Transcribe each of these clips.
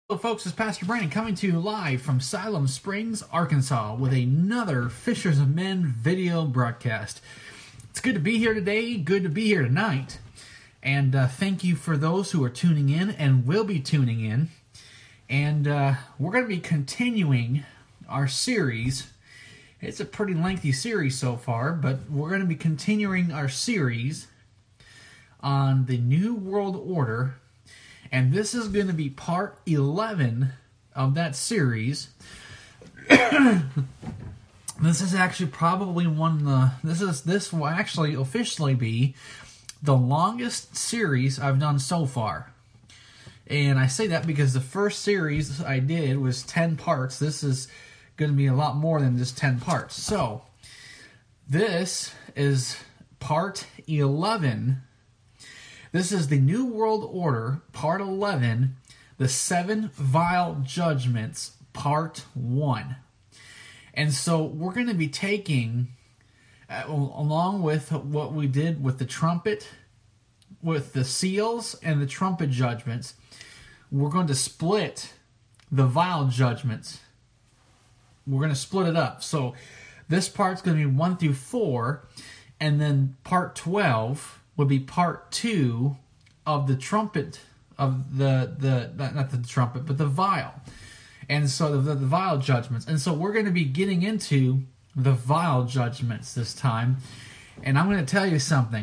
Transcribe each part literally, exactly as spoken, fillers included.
Hello folks, it's Pastor Brandon coming to you live from Siloam Springs, Arkansas with another Fishers of Men video broadcast. It's good to be here today, good to be here tonight, and uh, thank you for those who are tuning in and will be tuning in. And uh, we're going to be continuing our series. It's a pretty lengthy series so far, but we're going to be continuing our series on the New World Order. And this is going to be part eleven of that series. This is actually probably one of the, this is, this will actually officially be the longest series I've done so far. And I say that because the first series I did was ten parts. This is going to be a lot more than just ten parts. So, this is part eleven. This is the New World Order, Part eleven, the Seven Vial Judgments, Part one. And so we're going to be taking, uh, along with what we did with the trumpet, with the seals and the trumpet judgments, we're going to split the vial judgments. We're going to split it up. So this part's going to be one through four, and then Part twelve would be part two of the trumpet, of the, the not, not the trumpet, but the vial. And so the, the vial judgments. And so we're going to be getting into the vial judgments this time. And I'm going to tell you something.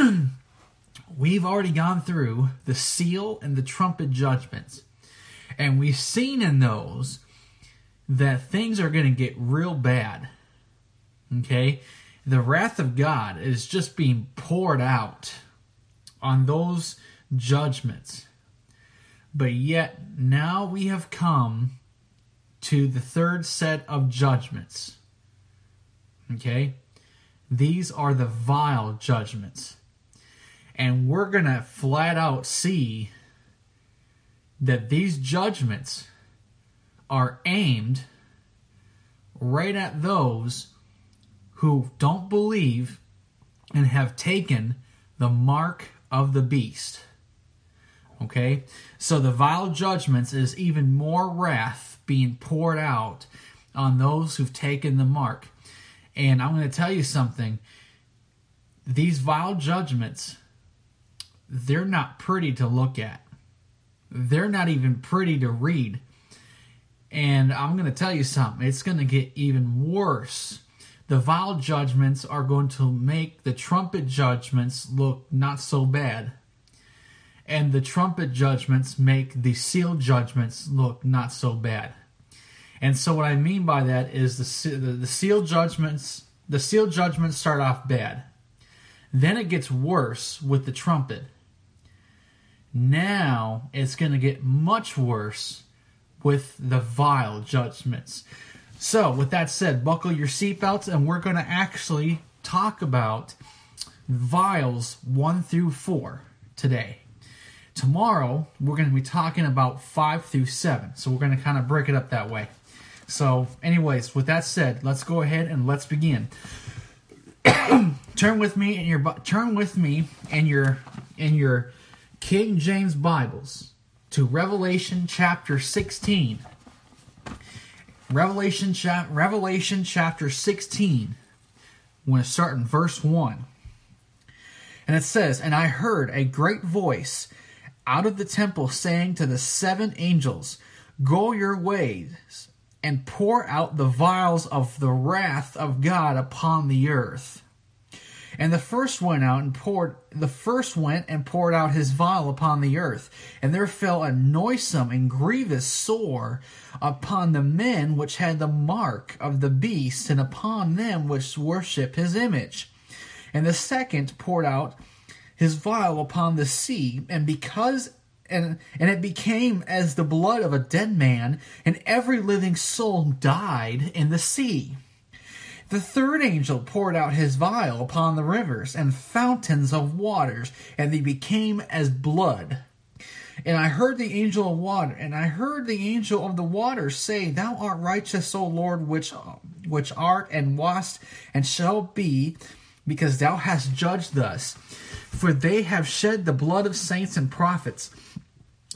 We've already gone through the seal and the trumpet judgments. And we've seen in those that things are going to get real bad. Okay? The wrath of God is just being poured out on those judgments. But yet, now we have come to the third set of judgments. Okay? These are the vial judgments. And we're going to flat out see that these judgments are aimed right at those who don't believe and have taken the mark of the beast. Okay? So the vial judgments is even more wrath being poured out on those who've taken the mark. And I'm going to tell you something. These vial judgments, they're not pretty to look at. They're not even pretty to read. And I'm going to tell you something. It's going to get even worse. The vial judgments are going to make the trumpet judgments look not so bad. And the trumpet judgments make the seal judgments look not so bad. And so what I mean by that is the, the, the seal judgments, the seal judgments start off bad. Then it gets worse with the trumpet. Now it's going to get much worse with the vial judgments. So, with that said, buckle your seatbelts, and we're going to actually talk about vials one through four today. Tomorrow, we're going to be talking about five through seven. So, we're going to kind of break it up that way. So, anyways, with that said, let's go ahead and let's begin. turn with me in your turn with me in your in your King James Bibles to Revelation chapter sixteen. Revelation, chap- Revelation chapter sixteen. I'm going to start in verse one. And it says, "And I heard a great voice out of the temple saying to the seven angels, Go your ways, and pour out the vials of the wrath of God upon the earth. And the first went out and poured the first went and poured out his vial upon the earth, and there fell a noisome and grievous sore upon the men which had the mark of the beast, and upon them which worship his image. And the second poured out his vial upon the sea, and because and and it became as the blood of a dead man, and every living soul died in the sea. The third angel poured out his vial upon the rivers and fountains of waters, and they became as blood. And I heard the angel of water, and I heard the angel of the waters say, Thou art righteous, O Lord, which which art and wast and shall be, because thou hast judged thus. For they have shed the blood of saints and prophets,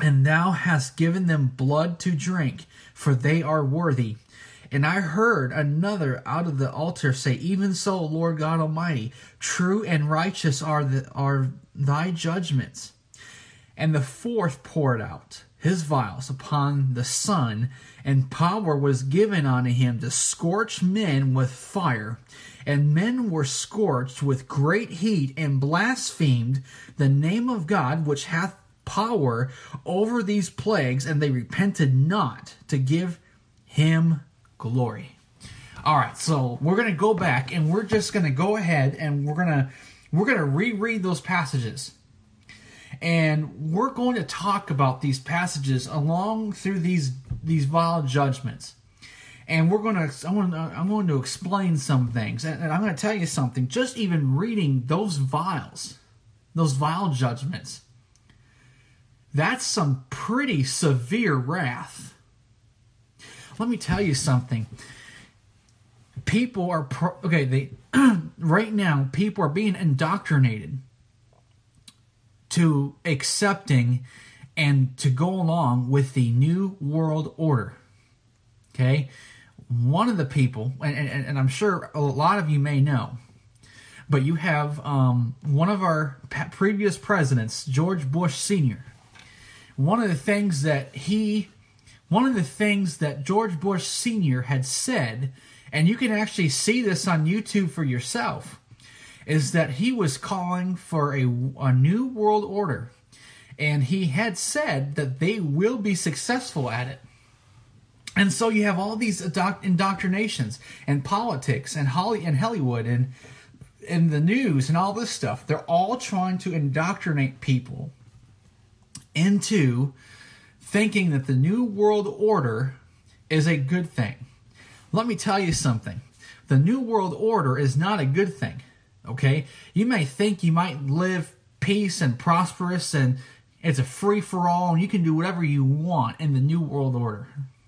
and thou hast given them blood to drink, for they are worthy. And I heard another out of the altar say, Even so, Lord God Almighty, true and righteous are the, are thy judgments. And the fourth poured out his vials upon the sun, and power was given unto him to scorch men with fire. And men were scorched with great heat, and blasphemed the name of God, which hath power over these plagues, and they repented not to give him glory. All right, so we're going to go back, and we're just going to go ahead, and we're going to we're going to reread those passages. And we're going to talk about these passages along through these these vile judgments. And we're going to I'm going to, I'm going to explain some things. And, and I'm going to tell you something. Just even reading those vials, those vile judgments, that's some pretty severe wrath. Let me tell you something. People are pro- okay. They right now people are being indoctrinated to accepting and to go along with the New World Order. Okay? One of the people, and, and, and I'm sure a lot of you may know, but you have um, one of our previous presidents, George Bush Senior One of the things that he, one of the things that George Bush Senior had said, and you can actually see this on YouTube for yourself, is that he was calling for a, a new world order. And he had said that they will be successful at it. And so you have all these indoctrinations and politics and Holly and Hollywood and, and the news and all this stuff. They're all trying to indoctrinate people into thinking that the new world order is a good thing. Let me tell you something. The new world order is not a good thing. Okay, you may think you might live peace and prosperous and it's a free-for-all and you can do whatever you want in the New World Order.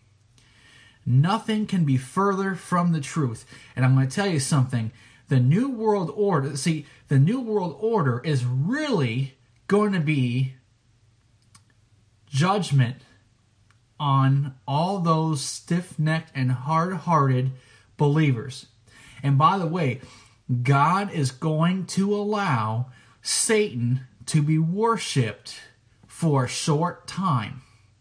Nothing can be further from the truth. And I'm going to tell you something. The New World Order, see, the New World Order is really going to be judgment on all those stiff-necked and hard-hearted believers. And by the way, God is going to allow Satan to be worshipped for a short time.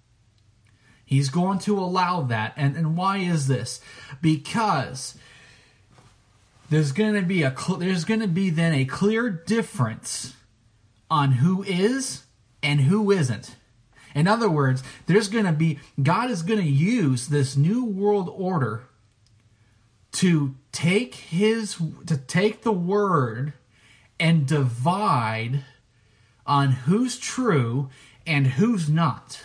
He's going to allow that. And, and why is this? Because there's going to be a there's going to be then a clear difference on who is and who isn't. In other words, there's going to be God is going to use this new world order to take his to take the word and divide on who's true and who's not.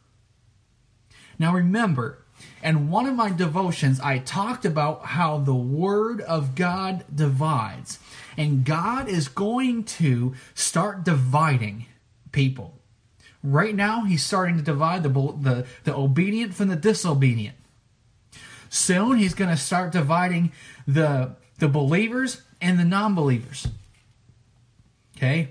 Now remember, in one of my devotions, I talked about how the Word of God divides. And God is going to start dividing people. Right now, He's starting to divide the, the, the obedient from the disobedient. Soon, He's going to start dividing the, the believers and the non-believers. Okay?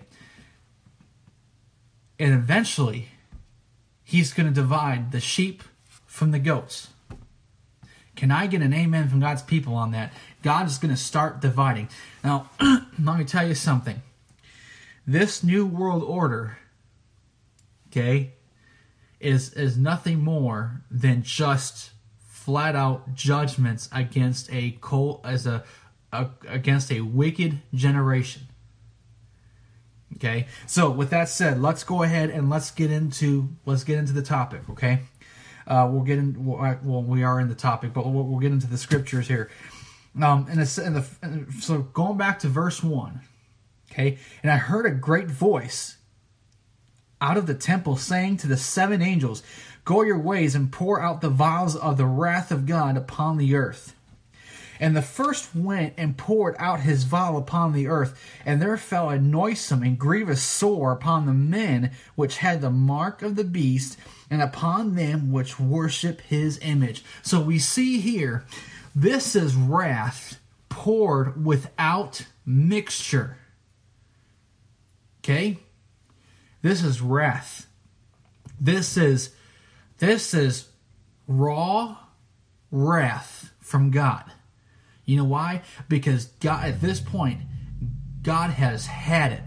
And eventually, He's going to divide the sheep from the goats. Can I get an amen from God's people on that? God is going to start dividing. Now, let me tell you something. This new world order, okay, is, is nothing more than just flat out judgments against a as a, a against a wicked generation. Okay, so with that said, let's go ahead and let's get into let's get into the topic. Okay, uh, we'll get in. Well, we are in the topic, but we'll, we'll get into the scriptures here. Um, and, the, and the so going back to verse one. Okay, and I heard a great voice out of the temple saying to the seven angels, "Go your ways and pour out the vials of the wrath of God upon the earth." And the first went and poured out his vial upon the earth, and there fell a noisome and grievous sore upon the men which had the mark of the beast, and upon them which worship his image. So we see here, this is wrath poured without mixture. Okay? This is wrath. This is this is raw wrath from God. You know why? Because God, at this point, God has had it.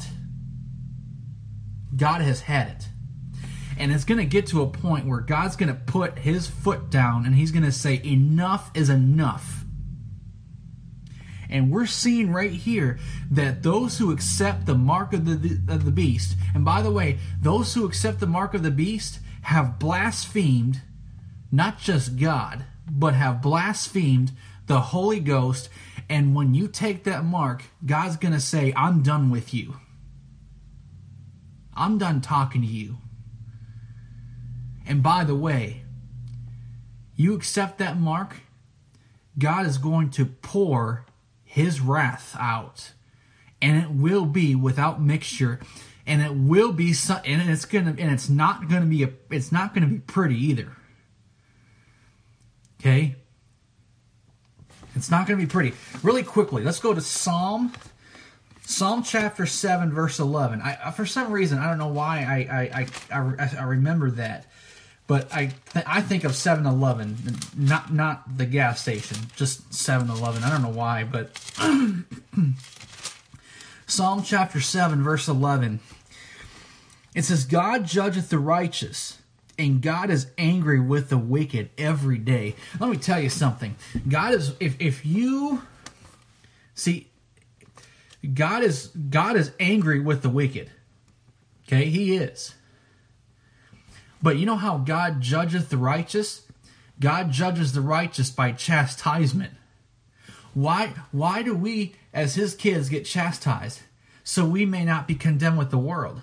God has had it. And it's going to get to a point where God's going to put his foot down and he's going to say, enough is enough. And we're seeing right here that those who accept the mark of the, of the beast, and by the way, those who accept the mark of the beast have blasphemed not just God, but have blasphemed the Holy Ghost. And when you take that mark, God's going to say, I'm done with you. I'm done talking to you. And by the way, you accept that mark, God is going to pour his wrath out, and it will be without mixture, and it will be, and it's gonna, and it's not gonna be a, it's not gonna be pretty either. Okay, it's not gonna be pretty. Really quickly, let's go to Psalm, Psalm chapter seven, verse eleven. I, for some reason, I don't know why I, I, I, I, I remember that. But I th- I think of seven eleven, not not the gas station, just seven eleven. I don't know why, but Psalm chapter seven, verse eleven. It says, God judgeth the righteous, and God is angry with the wicked every day. Let me tell you something. God is, if if you see, God is God is angry with the wicked. Okay, he is. But you know how God judgeth the righteous? God judges the righteous by chastisement. Why, why do we, as his kids, get chastised? So we may not be condemned with the world.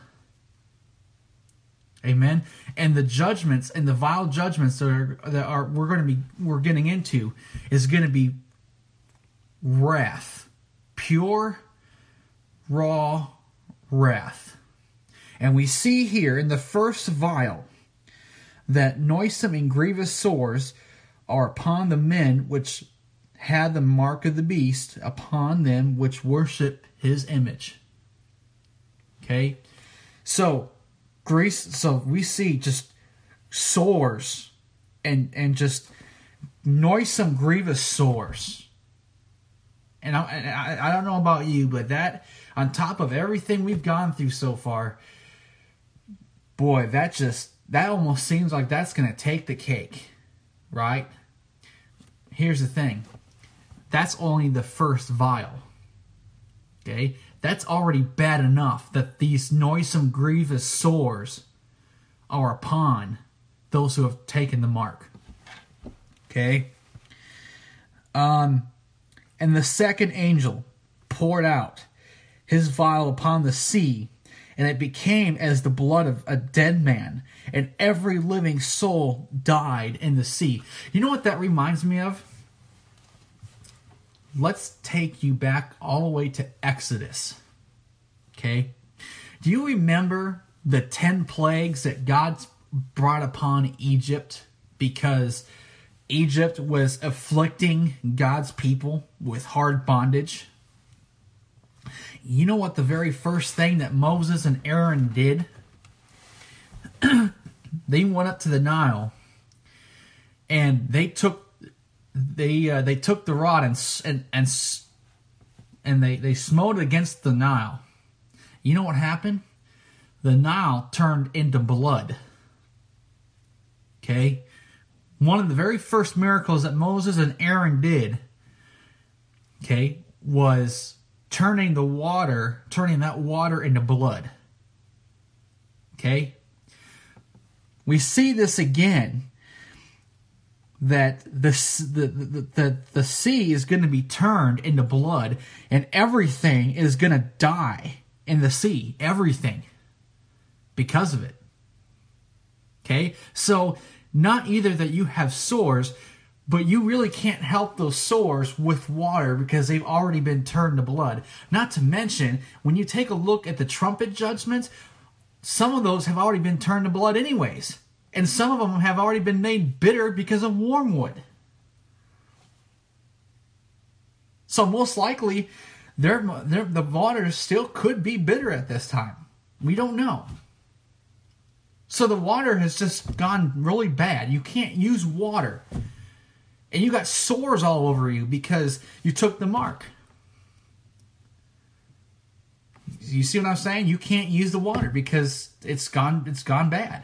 Amen? And the judgments and the vile judgments that are, that are we're going to be we're getting into is going to be wrath. Pure, raw wrath. And we see here in the first vial that noisome and grievous sores are upon the men which had the mark of the beast, upon them which worship his image. Okay? So, Greece, so we see just sores and, and just noisome, grievous sores. And I, I, I don't know about you, but that, on top of everything we've gone through so far, boy, that just, that almost seems like that's going to take the cake, right? Here's the thing. That's only the first vial. Okay? That's already bad enough that these noisome, grievous sores are upon those who have taken the mark. Okay? Um, and the second angel poured out his vial upon the sea, and it became as the blood of a dead man, and every living soul died in the sea. You know what that reminds me of? Let's take you back all the way to Exodus. Okay? Do you remember the ten plagues that God brought upon Egypt because Egypt was afflicting God's people with hard bondage? You know what the very first thing that Moses and Aaron did? They went up to the Nile, and they took they uh, they took the rod and and and, and they, they smote against the Nile. You know what happened? The Nile turned into blood. Okay? One of the very first miracles that Moses and Aaron did, okay, was turning the water, turning that water into blood. Okay? We see this again, that the, the, the, the, the sea is going to be turned into blood, and everything is going to die in the sea. Everything. Because of it. Okay? So, not either that you have sores, but you really can't help those sores with water because they've already been turned to blood. Not to mention, when you take a look at the trumpet judgments, some of those have already been turned to blood anyways. And some of them have already been made bitter because of wormwood. So most likely, they're, they're, the water still could be bitter at this time. We don't know. So the water has just gone really bad. You can't use water. And you got sores all over you because you took the mark. You see what I'm saying? You can't use the water because it's gone it's gone bad.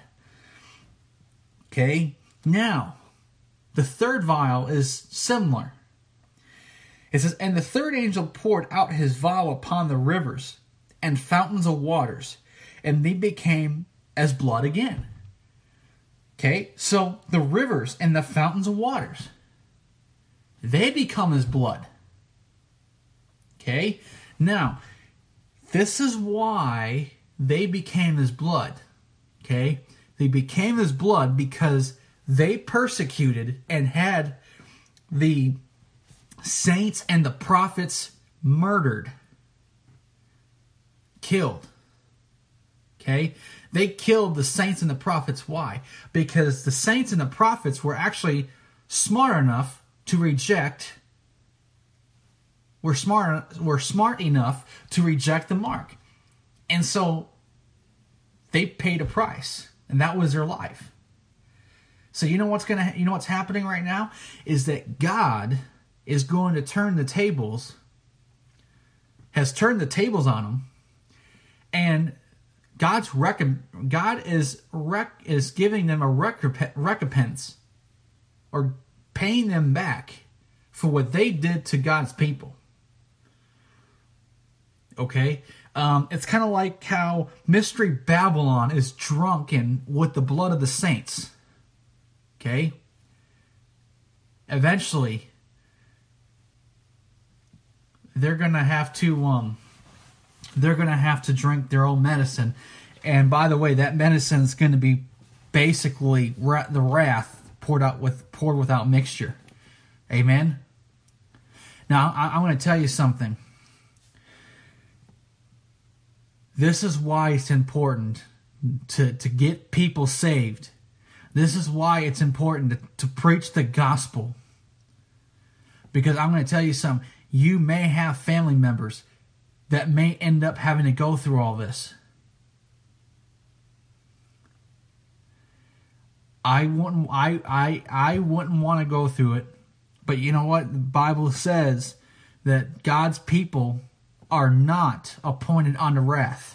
Okay? Now, the third vial is similar. It says, and the third angel poured out his vial upon the rivers and fountains of waters, and they became as blood again. Okay? So the rivers and the fountains of waters, they become as blood. Okay? Now, this is why they became as blood. Okay? They became as blood because they persecuted and had the saints and the prophets murdered. Killed. Okay? They killed the saints and the prophets. Why? Because the saints and the prophets were actually smart enough to reject, were smart, were smart enough to reject the mark. And so they paid a price. And that was their life. So you know what's gonna, you know what's happening right now is that God is going to turn the tables, has turned the tables on them, and God's rec- God is rec- is giving them a rec- recompense, or paying them back for what they did to God's people. Okay? Um, it's kind of like how Mystery Babylon is drunken with the blood of the saints. Okay? Eventually, they're going to have to um, they're going to have to drink their own medicine. And by the way, that medicine is going to be basically ra- the wrath poured out with poured without mixture. Amen? Now, I, I'm going to tell you something. This is why it's important to, to get people saved. This is why it's important to, to preach the gospel. Because I'm going to tell you something. You may have family members that may end up having to go through all this. I wouldn't I, I, I wouldn't want to go through it. But you know what? The Bible says that God's people are not appointed unto wrath.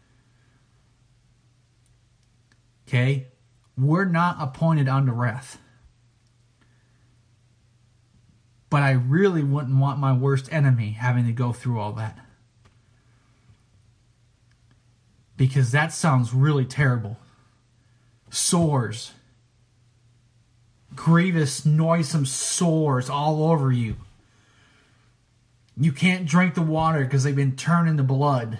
Okay? We're not appointed unto wrath. But I really wouldn't want my worst enemy having to go through all that. Because that sounds really terrible. Sores. Grievous, noisome sores all over you. You can't drink the water because they've been turned into blood.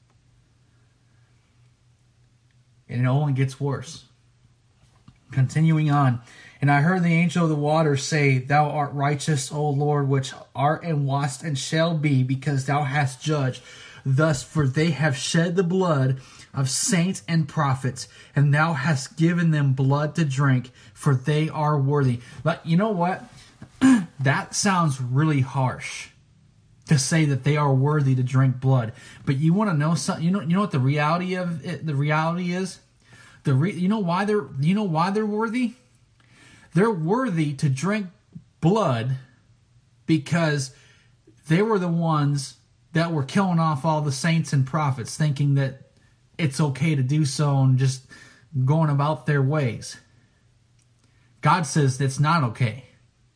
And it only gets worse. Continuing on. And I heard the angel of the waters say, Thou art righteous, O Lord, which art and wast and shall be, because thou hast judged. Thus, for they have shed the blood of saints and prophets, and thou hast given them blood to drink, for they are worthy. But you know what? That sounds really harsh, to say that they are worthy to drink blood. But you want to know something? You know, you know what the reality of it, the reality is? The re, you know why they're you know why they're worthy? They're worthy to drink blood because they were the ones that were killing off all the saints and prophets, thinking that it's okay to do so and just going about their ways. God says that's not okay.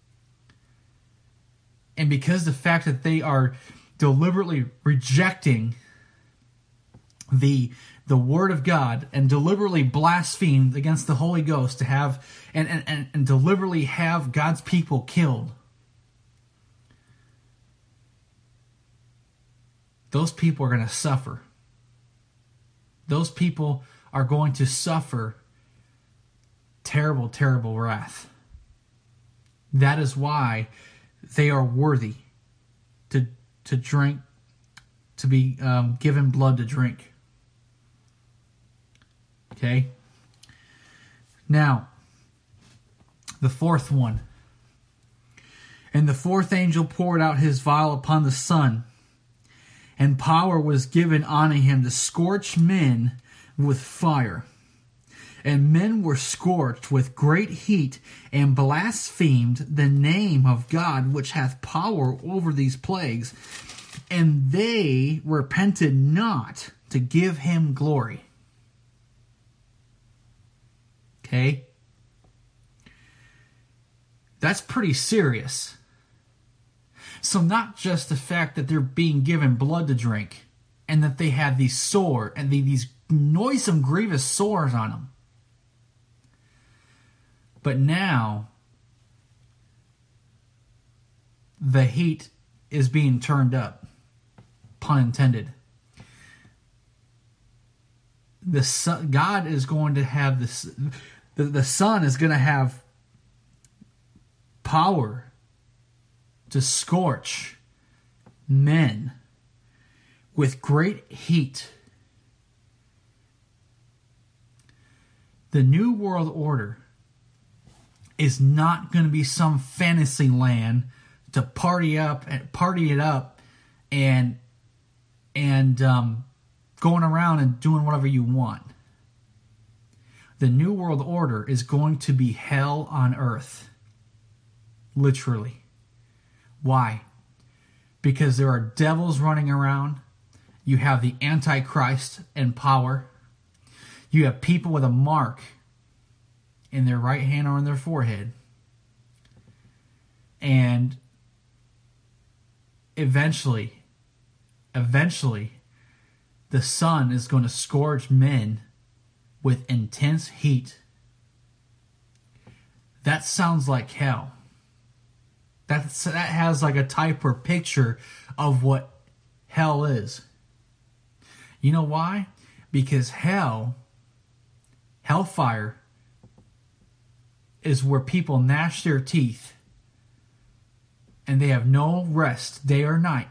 And because the fact that they are deliberately rejecting the the Word of God and deliberately blasphemed against the Holy Ghost to have and, and, and, and deliberately have God's people killed, those people are going to suffer. Those people are going to suffer terrible, terrible wrath. That is why they are worthy to to drink, to be um, given blood to drink. Okay? Now, the fourth one. And the fourth angel poured out his vial upon the sun, and power was given unto him to scorch men with fire. And men were scorched with great heat, and blasphemed the name of God, which hath power over these plagues. And they repented not to give him glory. Okay? That's pretty serious. So not just the fact that they're being given blood to drink, and that they have these sore, and these noisome, grievous sores on them. But now, the heat is being turned up. Pun intended. The sun, God is going to have this. The, the sun is going to have power to scorch men with great heat. The New World Order is not going to be some fantasy land to party up and party it up and and um, going around and doing whatever you want. The New World Order is going to be hell on earth. Literally. Why? Because there are devils running around. You have the Antichrist in power. You have people with a mark in their right hand or in their forehead. And eventually, eventually, the sun is going to scourge men with intense heat. That sounds like hell. That's, that has like a type or picture of what hell is. You know why? Because hell, hellfire, is where people gnash their teeth and they have no rest day or night.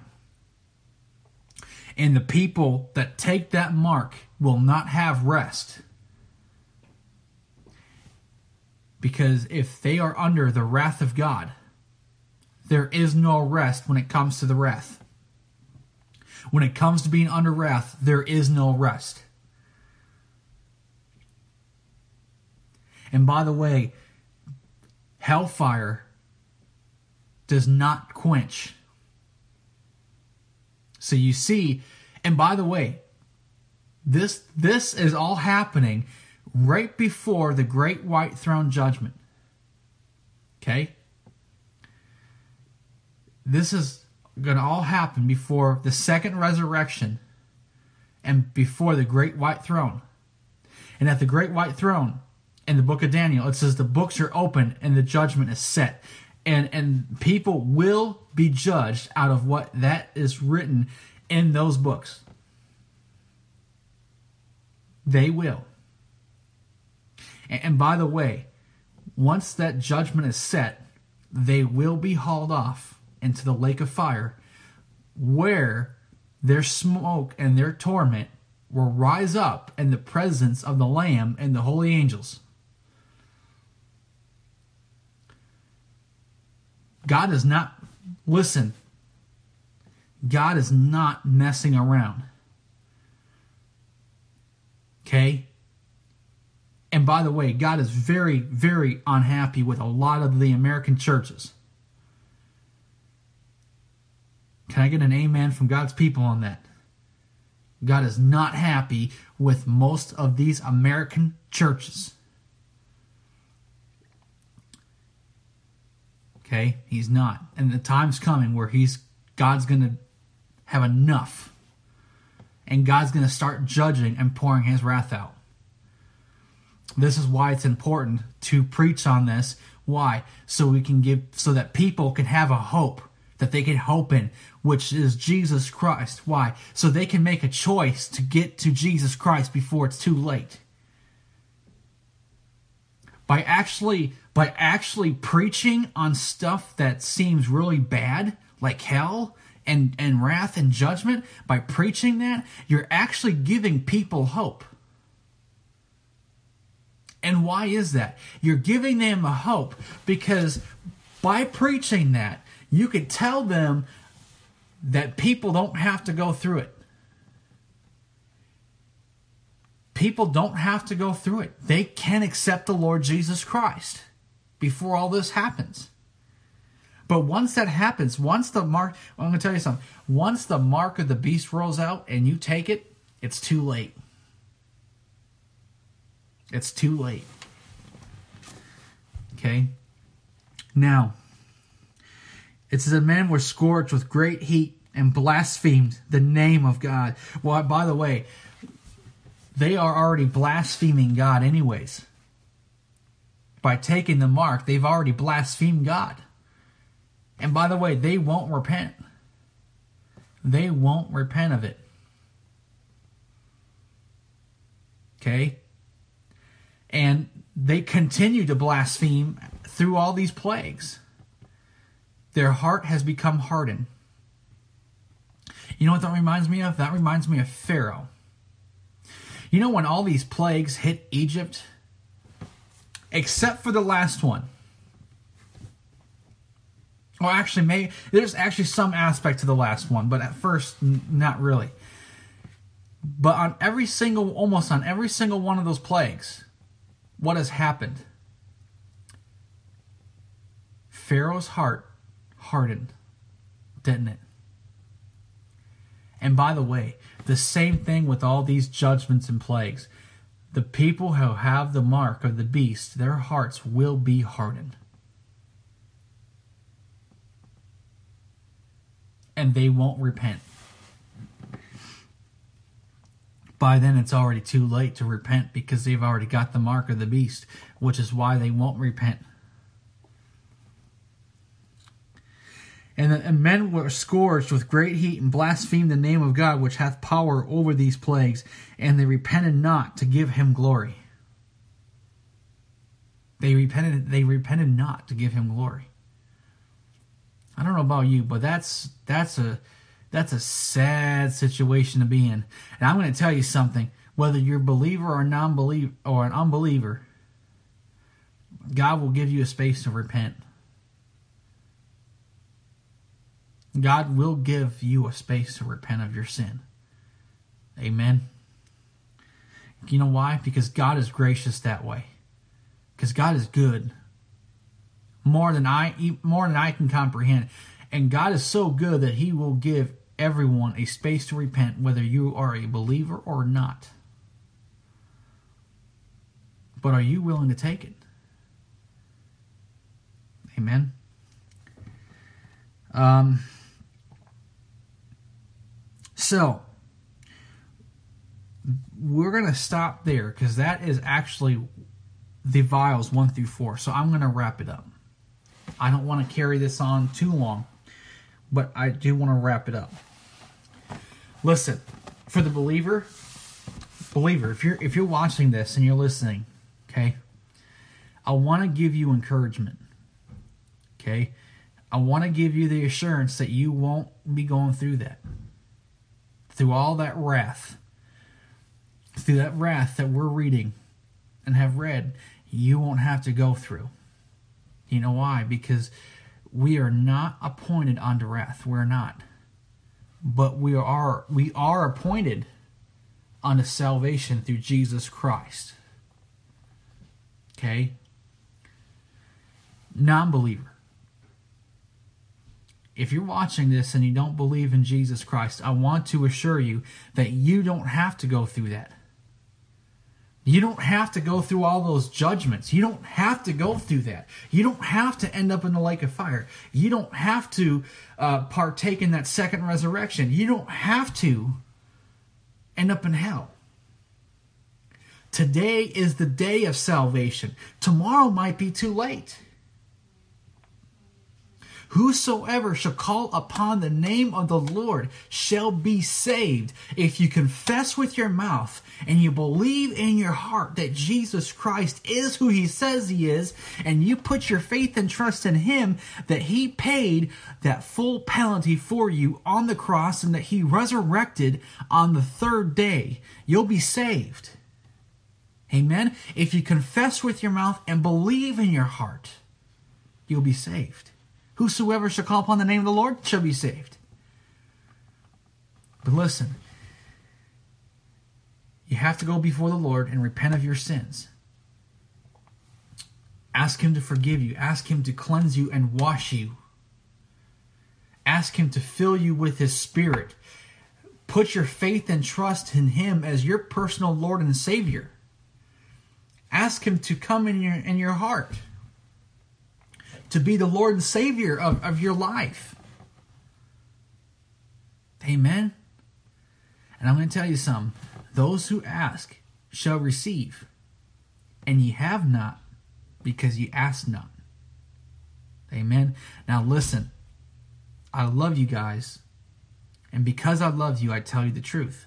And the people that take that mark will not have rest. Because if they are under the wrath of God, there is no rest when it comes to the wrath. When it comes to being under wrath, there is no rest. And by the way, hellfire does not quench. So you see, and by the way, this this is all happening right before the great white throne judgment. Okay? This is going to all happen before the second resurrection and before the great white throne. And at the great white throne, in the book of Daniel, it says the books are open and the judgment is set. And, and people will be judged out of what that is written in those books. They will. And, and by the way, once that judgment is set, they will be hauled off into the lake of fire, where their smoke and their torment will rise up in the presence of the Lamb and the holy angels. God is not, listen, God is not messing around. Okay? And by the way, God is very, very unhappy with a lot of the American churches. Can I get an amen from God's people on that? God is not happy with most of these American churches. Okay? He's not. And the time's coming where he's God's going to have enough. And God's going to start judging and pouring his wrath out. This is why it's important to preach on this. Why? So we can give, so that people can have a hope that they can hope in, which is Jesus Christ. Why? So they can make a choice to get to Jesus Christ before it's too late. By actually, by actually preaching on stuff that seems really bad, like hell and, and wrath and judgment, by preaching that, you're actually giving people hope. And why is that? You're giving them a hope because by preaching that, you could tell them that people don't have to go through it. people don't have to go through it. They can accept the Lord Jesus Christ before all this happens. But once that happens, once the mark, well, I'm going to tell you something. Once the mark of the beast rolls out and you take it, it's too late. It's too late. Okay? Now, it says that men were scorched with great heat and blasphemed the name of God. Well, by the way, they are already blaspheming God anyways. By taking the mark, they've already blasphemed God. And by the way, they won't repent. They won't repent of it. Okay? And they continue to blaspheme through all these plagues. Their heart has become hardened. You know what that reminds me of? That reminds me of Pharaoh. You know when all these plagues hit Egypt? Except for the last one. Well, actually, may, there's actually some aspect to the last one, but at first, n- not really. But on every single, almost on every single one of those plagues, what has happened? Pharaoh's heart hardened, didn't it? And by the way, the same thing with all these judgments and plagues. The people who have the mark of the beast, their hearts will be hardened. And they won't repent. By then it's already too late to repent because they've already got the mark of the beast, which is why they won't repent. And, the, and men were scourged with great heat and blasphemed the name of God, which hath power over these plagues, and they repented not to give him glory. They repented, they repented not to give him glory. I don't know about you, but that's that's a that's a sad situation to be in. And I'm going to tell you something: whether you're a believer or non-believer or an unbeliever, God will give you a space to repent. God will give you a space to repent of your sin. Amen. You know why? Because God is gracious that way. Because God is good. More than I more than I can comprehend. And God is so good that he will give everyone a space to repent, whether you are a believer or not. But are you willing to take it? Amen. Um, so, we're going to stop there because that is actually the vials one through four. So I'm going to wrap it up. I don't want to carry this on too long, but I do want to wrap it up. Listen, for the believer, believer, if you're if you're watching this and you're listening, okay, I want to give you encouragement. Okay, I want to give you the assurance that you won't be going through that, through all that wrath, through that wrath that we're reading and have read. You won't have to go through. You know why? Because we are not appointed unto wrath. We're not. But we are we are appointed unto salvation through Jesus Christ. Okay? Non-believer. If you're watching this and you don't believe in Jesus Christ, I want to assure you that you don't have to go through that. You don't have to go through all those judgments. You don't have to go through that. You don't have to end up in the lake of fire. You don't have to uh, partake in that second resurrection. You don't have to end up in hell. Today is the day of salvation. Tomorrow might be too late. Whosoever shall call upon the name of the Lord shall be saved. If you confess with your mouth and you believe in your heart that Jesus Christ is who he says he is, and you put your faith and trust in him, that he paid that full penalty for you on the cross and that he resurrected on the third day, you'll be saved. Amen? If you confess with your mouth and believe in your heart, you'll be saved. Whosoever shall call upon the name of the Lord shall be saved. But listen, You have to go before the Lord and repent of your sins. Ask Him to forgive you. Ask Him to cleanse you and wash you. Ask Him to fill you with His Spirit. Put your faith and trust in Him as your personal Lord and Savior. Ask Him to come in your, in your heart, to be the Lord and Savior of, of your life. Amen? And I'm going to tell you something. Those who ask shall receive, and ye have not, because ye ask not. Amen? Now listen, I love you guys, and because I love you, I tell you the truth.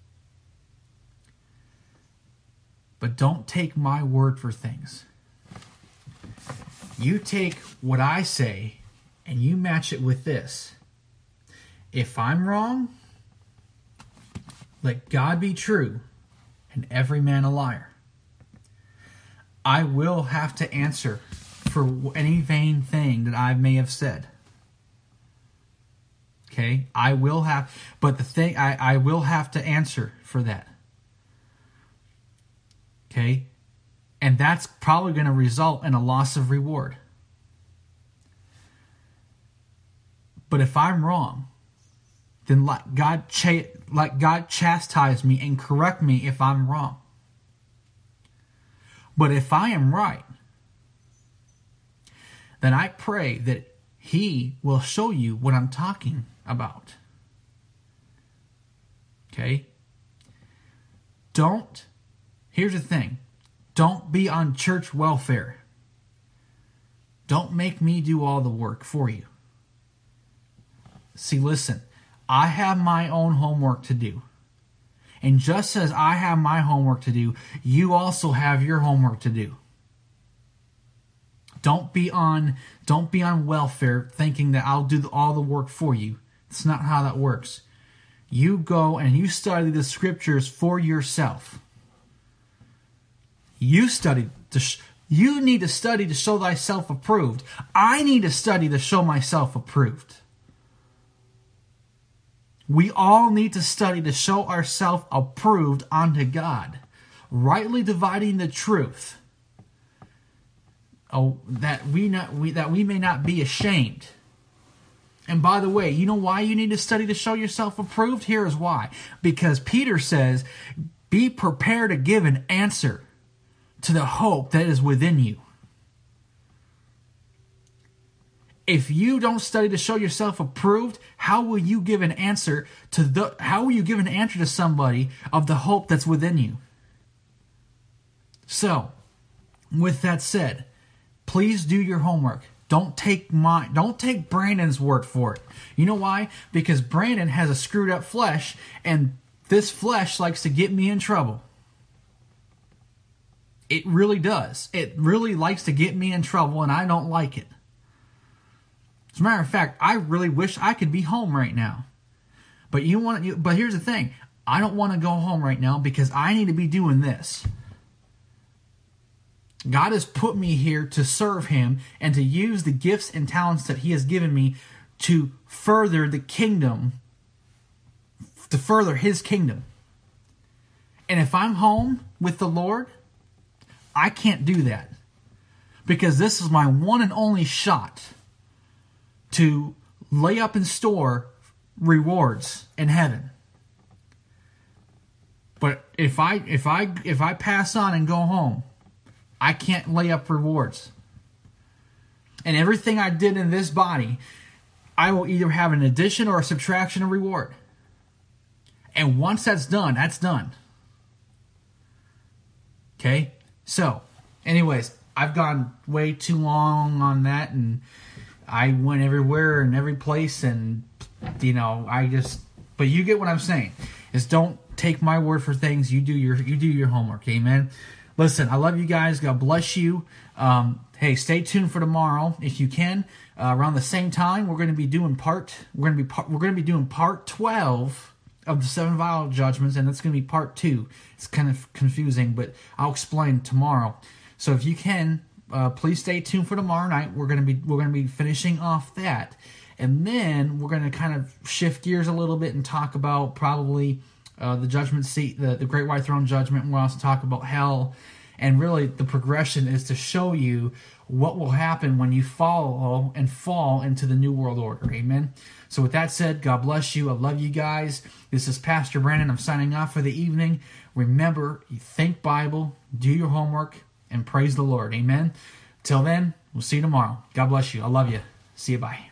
But don't take my word for things. You take what I say, and you match it with this. If I'm wrong, let God be true, and every man a liar. I will have to answer for any vain thing that I may have said. Okay? I will have, but the thing, I, I will have to answer for that. Okay? And that's probably going to result in a loss of reward. But if I'm wrong, then let God, ch- let God chastise me and correct me if I'm wrong. But if I am right, then I pray that He will show you what I'm talking about. Okay? Don't, here's the thing, don't be on church welfare. Don't make me do all the work for you. See, listen, I have my own homework to do. And just as I have my homework to do, you also have your homework to do. Don't be on, don't be on welfare thinking that I'll do all the work for you. It's not how that works. You go and you study the scriptures for yourself. You study, to sh- you need to study to show thyself approved. I need to study to show myself approved. We all need to study to show ourselves approved unto God, rightly dividing the truth. Oh, that we not we that we may not be ashamed. And by the way, you know why you need to study to show yourself approved? Here is why. Because Peter says, "Be prepared to give an answer to the hope that is within you." If you don't study to show yourself approved, how will you give an answer to the how will you give an answer to somebody of the hope that's within you? So, with that said, please do your homework. Don't take my don't take Brandon's word for it. You know why? Because Brandon has a screwed up flesh, and this flesh likes to get me in trouble. It really does. It really likes to get me in trouble, and I don't like it. As a matter of fact, I really wish I could be home right now. But you want you, but here's the thing. I don't want to go home right now because I need to be doing this. God has put me here to serve Him and to use the gifts and talents that He has given me to further the kingdom, to further His kingdom. And if I'm home with the Lord, I can't do that. Because this is my one and only shot to lay up in store rewards in heaven. But if I if I if I pass on and go home, I can't lay up rewards. And everything I did in this body, I will either have an addition or a subtraction of reward. And once that's done, that's done. Okay? So, anyways, I've gone way too long on that, and I went everywhere and every place, and, you know, I just, but you get what I'm saying, is don't take my word for things. You do your, you do your homework. Amen. Listen, I love you guys. God bless you. Um, hey, stay tuned for tomorrow if you can. Uh, around the same time, we're going to be doing part, we're going to be, part, we're going to be doing part twelve of the seven vial judgments, and that's going to be part two. It's kind of confusing, but I'll explain tomorrow. So if you can, Uh, please stay tuned for tomorrow night. We're gonna be we're gonna be finishing off that, and then we're gonna kind of shift gears a little bit and talk about probably uh, the judgment seat, the, the Great White Throne Judgment. We'll also talk about hell. And really, the progression is to show you what will happen when you follow and fall into the New World Order. Amen. So with that said, God bless you. I love you guys. This is Pastor Brandon. I'm signing off for the evening. Remember, you think Bible, do your homework, and praise the Lord. Amen. Till then, we'll see you tomorrow. God bless you. I love you. See you. Bye.